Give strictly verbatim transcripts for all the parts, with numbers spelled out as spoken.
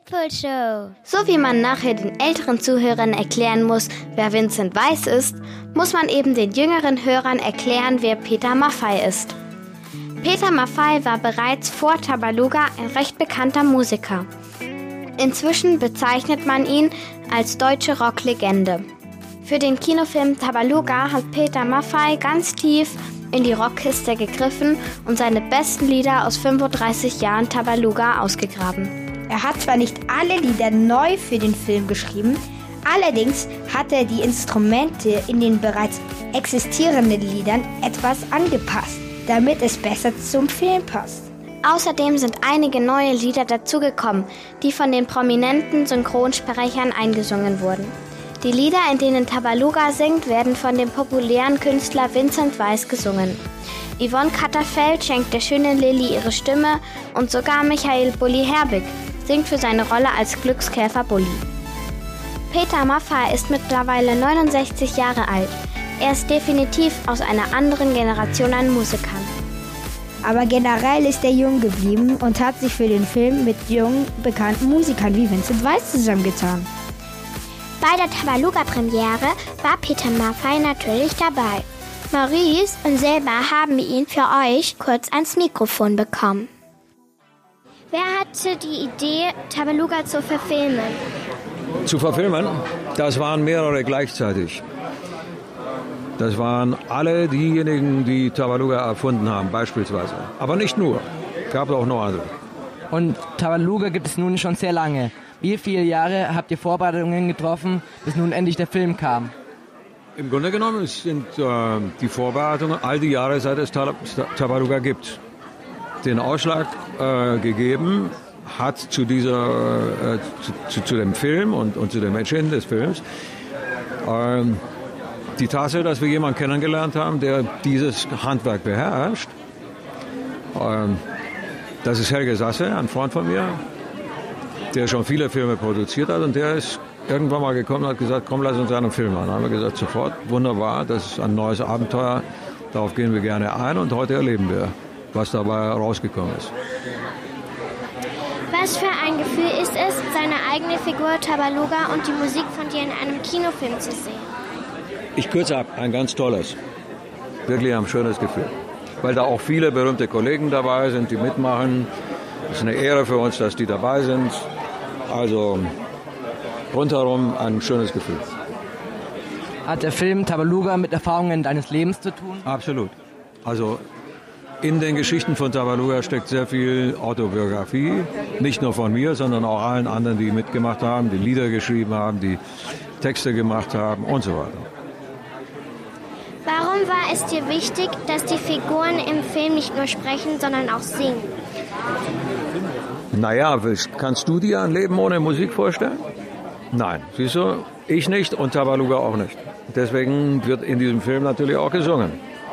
Südpol-Show. So wie man nachher den älteren Zuhörern erklären muss, wer Vincent Weiss ist, muss man eben den jüngeren Hörern erklären, wer Peter Maffay ist. Peter Maffay war bereits vor Tabaluga ein recht bekannter Musiker. Inzwischen bezeichnet man ihn als deutsche Rocklegende. Für den Kinofilm Tabaluga hat Peter Maffay ganz tief in die Rockkiste gegriffen und seine besten Lieder aus fünfunddreißig Jahren Tabaluga ausgegraben. Er hat zwar nicht alle Lieder neu für den Film geschrieben, allerdings hat er die Instrumente in den bereits existierenden Liedern etwas angepasst, damit es besser zum Film passt. Außerdem sind einige neue Lieder dazugekommen, die von den prominenten Synchronsprechern eingesungen wurden. Die Lieder, in denen Tabaluga singt, werden von dem populären Künstler Vincent Weiss gesungen. Yvonne Katterfeld schenkt der schönen Lilly ihre Stimme und sogar Michael Bulli Herbig singt für seine Rolle als Glückskäfer Bulli. Peter Maffay ist mittlerweile neunundsechzig Jahre alt. Er ist definitiv aus einer anderen Generation an Musikern. Aber generell ist er jung geblieben und hat sich für den Film mit jungen, bekannten Musikern wie Vincent Weiss zusammengetan. Bei der Tabaluga-Premiere war Peter Maffay natürlich dabei. Maurice und Silber haben ihn für euch kurz ans Mikrofon bekommen. Wer hatte die Idee, Tabaluga zu verfilmen? Zu verfilmen? Das waren mehrere gleichzeitig. Das waren alle diejenigen, die Tabaluga erfunden haben, beispielsweise. Aber nicht nur. Gab auch noch andere. Und Tabaluga gibt es nun schon sehr lange. Wie viele Jahre habt ihr Vorbereitungen getroffen, bis nun endlich der Film kam? Im Grunde genommen sind äh, die Vorbereitungen all die Jahre, seit es Tabaluga gibt. Den Ausschlag äh, gegeben hat zu, dieser, äh, zu, zu, zu dem Film und, und zu dem Entstehen des Films äh, die Tatsache, dass wir jemanden kennengelernt haben, der dieses Handwerk beherrscht. Äh, das ist Helge Sasse, ein Freund von mir, der schon viele Filme produziert hat und der ist irgendwann mal gekommen und hat gesagt, komm, lass uns einen Film machen. Dann haben wir gesagt, sofort, wunderbar, das ist ein neues Abenteuer, darauf gehen wir gerne ein und heute erleben wir, was dabei rausgekommen ist. Was für ein Gefühl ist es, seine eigene Figur Tabaluga und die Musik von dir in einem Kinofilm zu sehen? Ich kürze ab, ein ganz tolles, wirklich ein schönes Gefühl, weil da auch viele berühmte Kollegen dabei sind, die mitmachen. Es ist eine Ehre für uns, dass die dabei sind. Also rundherum ein schönes Gefühl. Hat der Film Tabaluga mit Erfahrungen deines Lebens zu tun? Absolut. Also in den Geschichten von Tabaluga steckt sehr viel Autobiografie. Nicht nur von mir, sondern auch allen anderen, die mitgemacht haben, die Lieder geschrieben haben, die Texte gemacht haben und so weiter. Warum war es dir wichtig, dass die Figuren im Film nicht nur sprechen, sondern auch singen? Naja, kannst du dir ein Leben ohne Musik vorstellen? Nein, siehst du, ich nicht und Tabaluga auch nicht. Deswegen wird in diesem Film natürlich auch gesungen.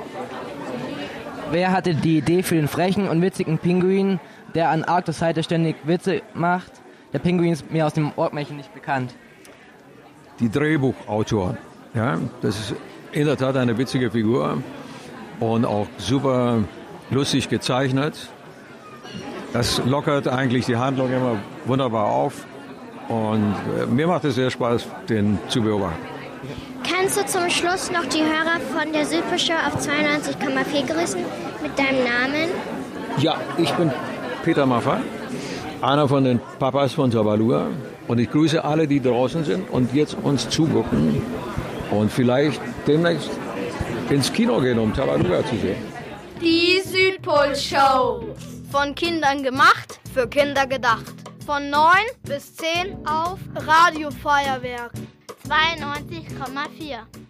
Wer hatte die Idee für den frechen und witzigen Pinguin, der an Arktos Seite ständig Witze macht? Der Pinguin ist mir aus dem Orkmärchen nicht bekannt. Die Drehbuchautoren. Ja, das ist in der Tat eine witzige Figur und auch super lustig gezeichnet. Das lockert eigentlich die Handlung immer wunderbar auf und mir macht es sehr Spaß, den zu beobachten. Kannst du zum Schluss noch die Hörer von der Südpol-Show auf zweiundneunzig Komma vier grüßen mit deinem Namen? Ja, ich bin Peter Maffay, einer von den Papas von Tabaluga und ich grüße alle, die draußen sind und jetzt uns zugucken und vielleicht demnächst ins Kino gehen, um Tabaluga zu sehen. Die Südpol-Show. Von Kindern gemacht, für Kinder gedacht. Von neun bis zehn auf Radio Feuerwerk zweiundneunzig Komma vier.